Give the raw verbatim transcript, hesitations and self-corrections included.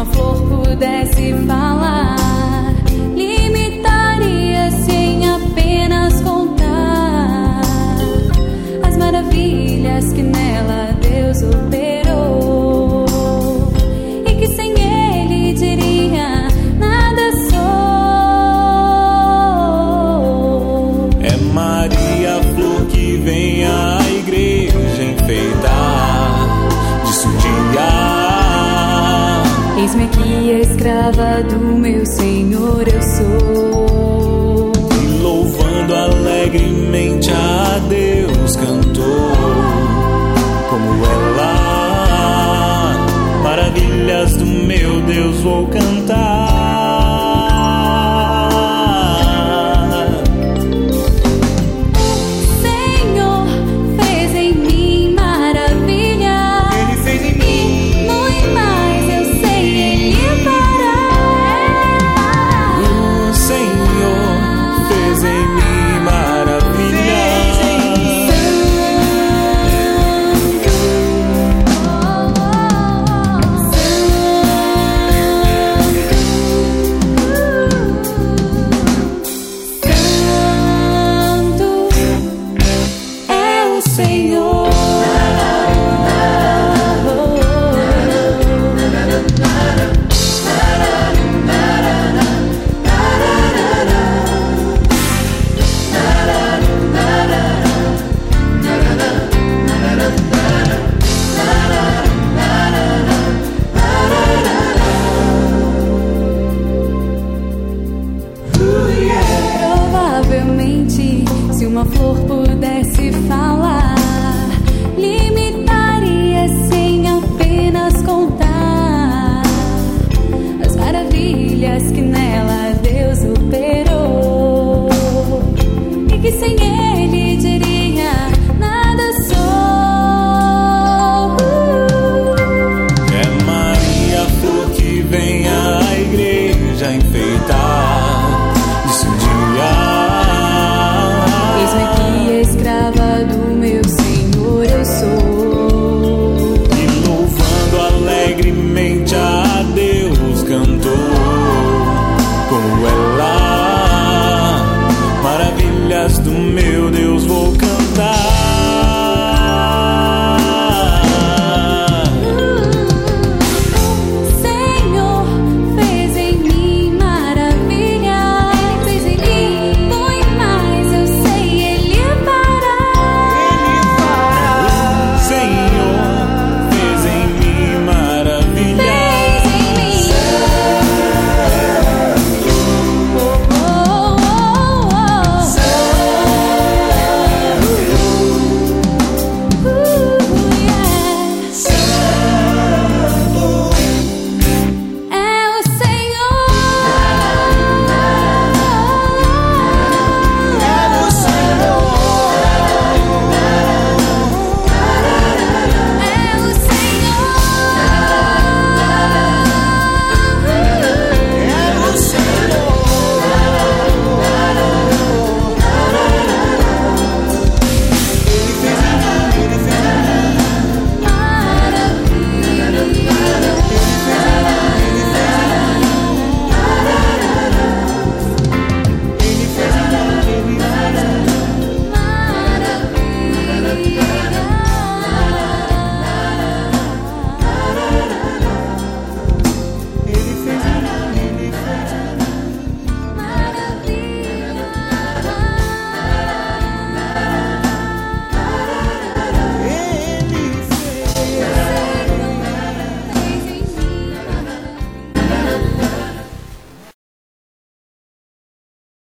uma flor pudesse falar, limitaria-se em apenas contar as maravilhas que nela Deus operou, e que sem Ele diria: nada sou. É Maria a flor que vem à igreja enfeitar, disse um dia: eis-me aqui, a escrava do meu Senhor eu sou. E louvando alegremente a Deus cantou, como ela, maravilhas do meu Deus vou cantar.